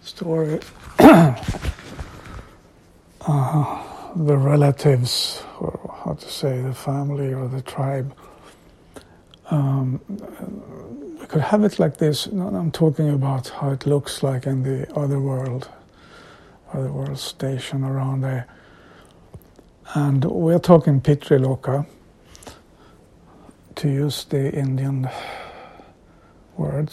story. The relatives, or how to say, the family or the tribe. We could have it like this. I'm talking about how it looks like in the other world station around there. And we're talking Pitriloka, to use the Indian word,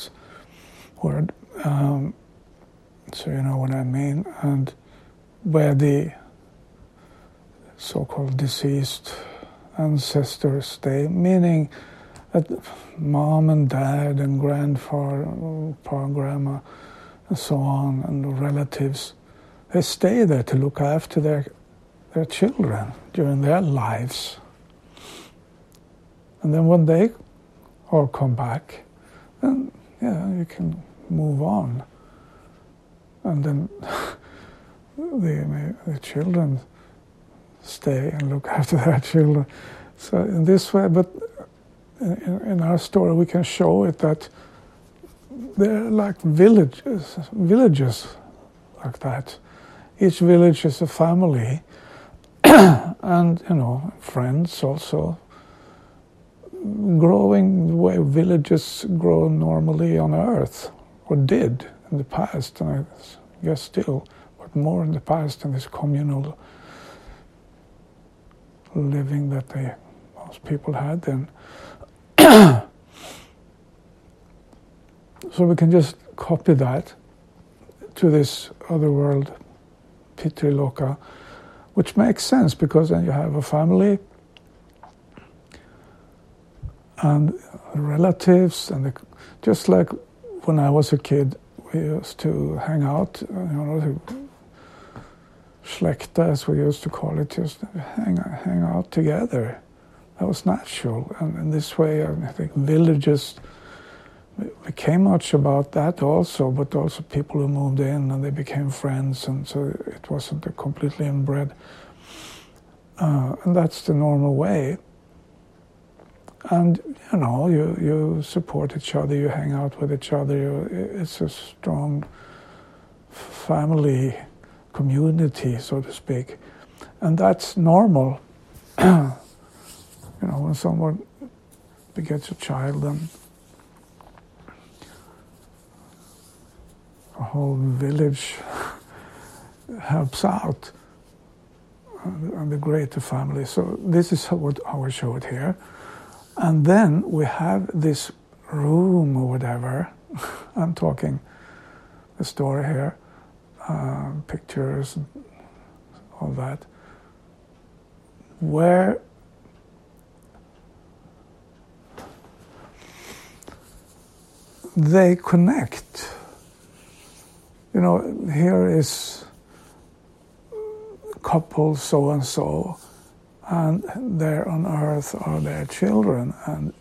so you know what I mean, and where the so-called deceased ancestors stay, meaning that mom and dad and grandfather, grandma, and so on, and the relatives, they stay there to look after their children during their lives. And then when they all come back, then you can move on. And then the children stay and look after their children. So in this way, but in our story we can show it that they're like villages like that. Each village is a family, and friends also. Growing the way villages grow normally on Earth, or did in the past, and I guess still, but more in the past in this communal living that most people had then. So we can just copy that to this other world, Pitriloka, which makes sense because then you have a family and relatives, and just like when I was a kid, we used to hang out, Släkta, as we used to call it, just hang out together. That was natural, and in this way, I think villages became much about that also, but also people who moved in and they became friends, and so it wasn't a completely inbred. And that's the normal way. And you support each other, you hang out with each other. It's a strong family community, so to speak, and that's normal. When someone begets a child, then a whole village helps out, and the greater family. So this is how I show it here. And then we have this room or whatever. I'm talking the story here, pictures, and all that, where they connect. Here is couple so and so, and there on Earth are their children, and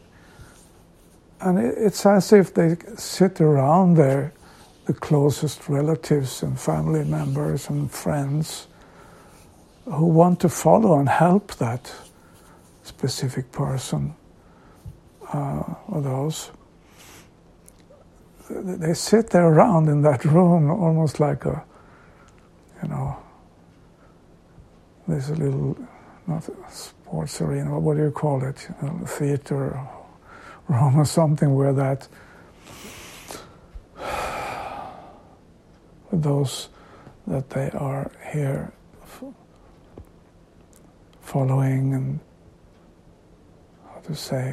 it's as if they sit around there, the closest relatives and family members and friends who want to follow and help that specific person or those. They sit there around in that room, almost like there's a little, not a sports arena, what do you call it? Theater room or something where that, those that they are here following and, how to say,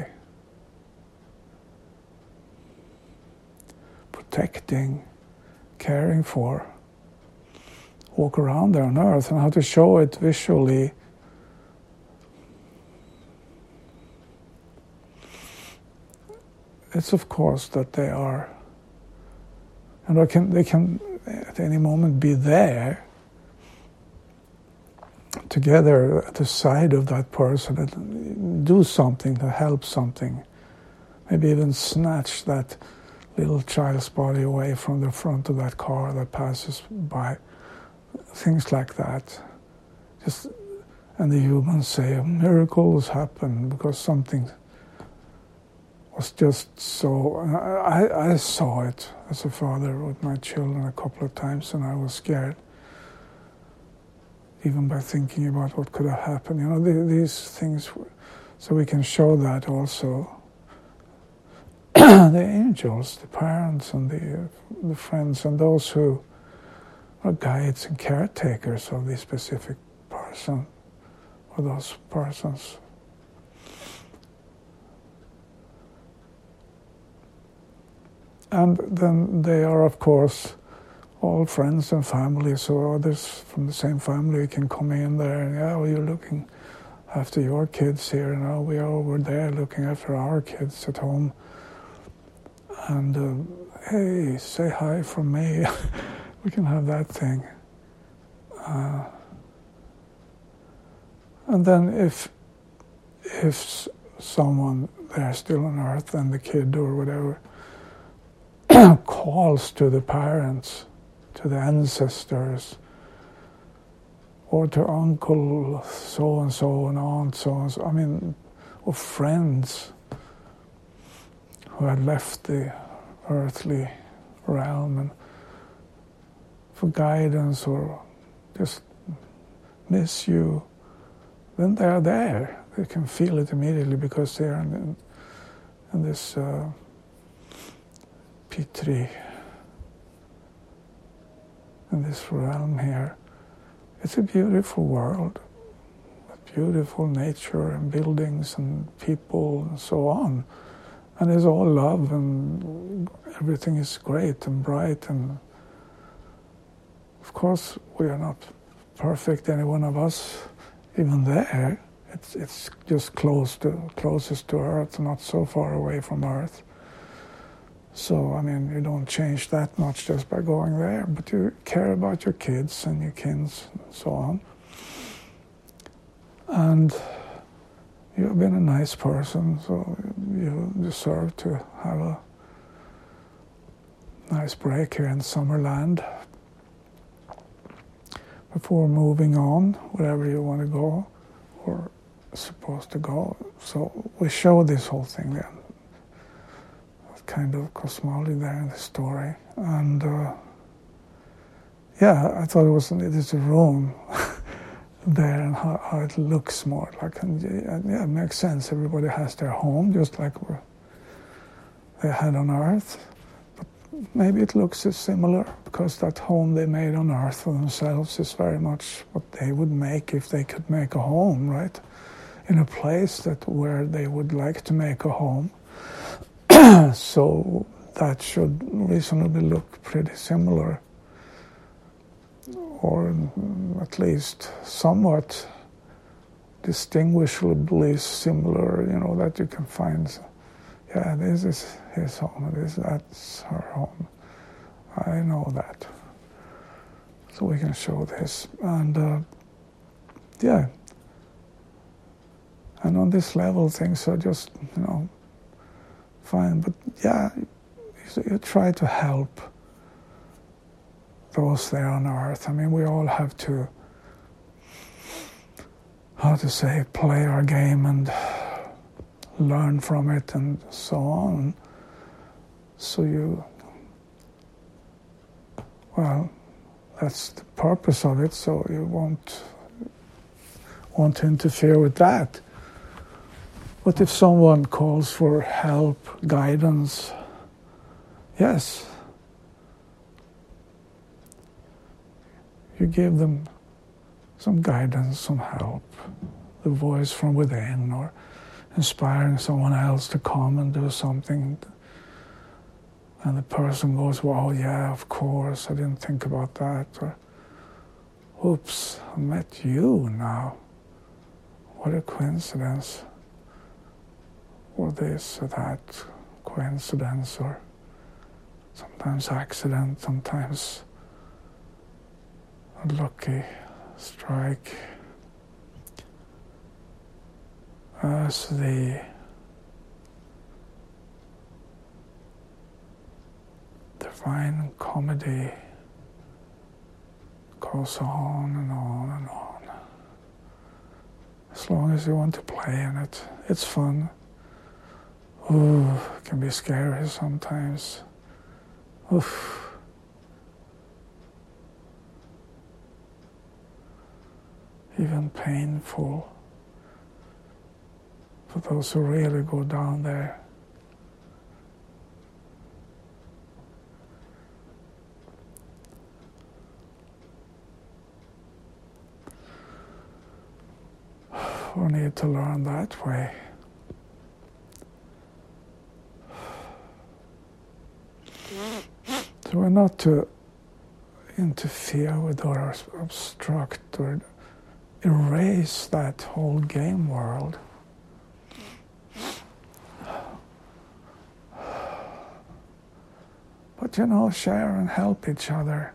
protecting, caring for, walk around there on Earth, and how to show it visually. It's of course that they are, and they can at any moment be there together at the side of that person and do something to help something, maybe even snatch that little child's body away from the front of that car that passes by, things like that. And the humans say miracles happen because something was just so. I saw it as a father with my children a couple of times, and I was scared, even by thinking about what could have happened. You know, these things, so we can show that also. The angels, the parents, and the friends, and those who are guides and caretakers of the specific person or those persons. And then they are, of course, all friends and family, so others from the same family can come in there and, yeah, well, you're looking after your kids here, and now we are over there looking after our kids at home. And, hey, say hi from me. We can have that thing. And then if someone there still on earth, and the kid or whatever, calls to the parents, to the ancestors, or to uncle so-and-so and aunt so-and-so, I mean, or friends who had left the earthly realm and for guidance or just miss you, then they're there. They can feel it immediately because they're in this Pitri, in this realm here. It's a beautiful world, with beautiful nature and buildings and people and so on. And it's all love, and everything is great and bright. And of course, we are not perfect, any one of us, even there. It's just closest to Earth, not so far away from Earth. So, I mean, you don't change that much just by going there, but you care about your kids and your kins and so on. And you've been a nice person, so you deserve to have a nice break here in Summerland before moving on, wherever you want to go or supposed to go. So we show this whole thing then, kind of cosmology there in the story. And yeah, I thought it is a room there, and how it looks more like, and yeah, it makes sense. Everybody has their home, just like they had on Earth. But maybe it looks similar, because that home they made on Earth for themselves is very much what they would make if they could make a home, right? In a place where they would like to make a home. So that should reasonably look pretty similar, or at least somewhat distinguishably similar, you know, that you can find, yeah, this is his home, that's her home. I know that. So we can show this. And yeah. And on this level, things are just, you know, fine. But yeah, you try to help those there on Earth. I mean, we all have to, how to say, play our game and learn from it and so on. So well, that's the purpose of it, so you won't want to interfere with that. But if someone calls for help, guidance, yes, you give them some guidance, some help, the voice from within, or inspiring someone else to come and do something. And the person goes, well, yeah, of course, I didn't think about that. Or, oops, I met you now. What a coincidence. Or this or that coincidence, or sometimes accident, sometimes a lucky strike. As the divine comedy goes on and on and on. As long as you want to play in it, it's fun. Ooh, it can be scary sometimes. Oof. Even painful for those who really go down there. We need to learn that way. So we're not to interfere with or obstruct or erase that whole game world. But share and help each other.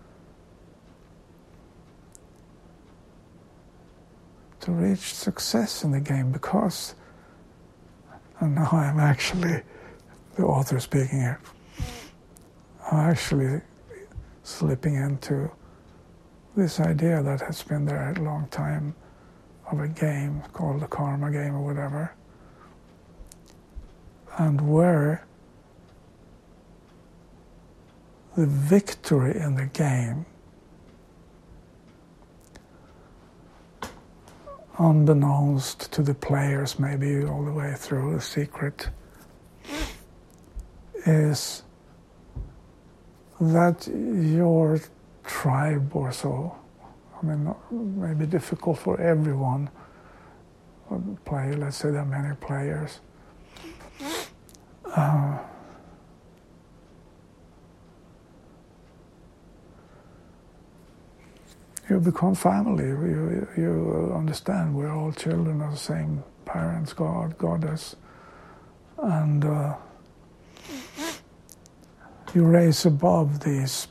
To reach success in the game, because, and now I'm actually the author speaking here, I'm actually slipping into this idea that has been there a long time of a game called the karma game or whatever, and where the victory in the game, unbeknownst to the players, maybe all the way through, the secret is that your tribe or so, I mean, maybe difficult for everyone, let's say there are many players, you become family. You understand we're all children of the same parents, God, goddess, and you raise above these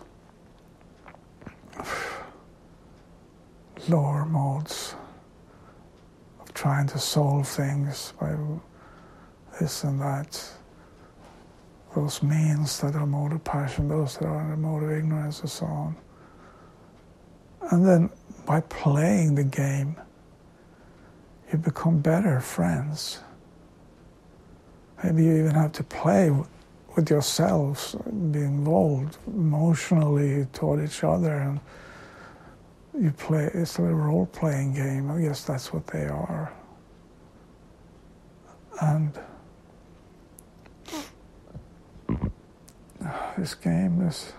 lower modes of trying to solve things by this and that, those means that are mode of passion, those that are in the mode of ignorance, and so on. And then by playing the game, you become better friends. Maybe you even have to play with yourselves, be involved emotionally toward each other, and you play. It's a role-playing game. I guess that's what they are. And this game is,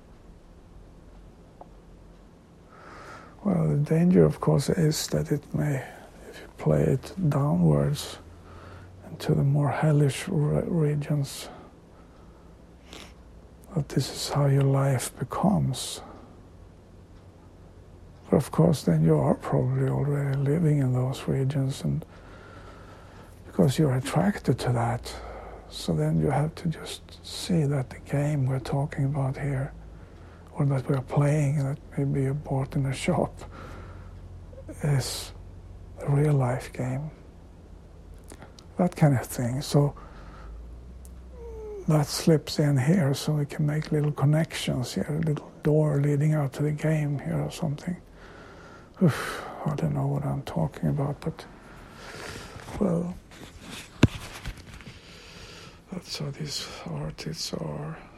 well, the danger, of course, is that it may, if you play it downwards into the more hellish regions, that this is how your life becomes. But of course, then you are probably already living in those regions, and because you're attracted to that. So then you have to just see that the game we're talking about here, or that we're playing, that maybe you bought in a shop, is a real life game. That kind of thing. So that slips in here, so we can make little connections here, a little door leading out to the game here or something. Oof, I don't know what I'm talking about, but, well, that's how these artists are.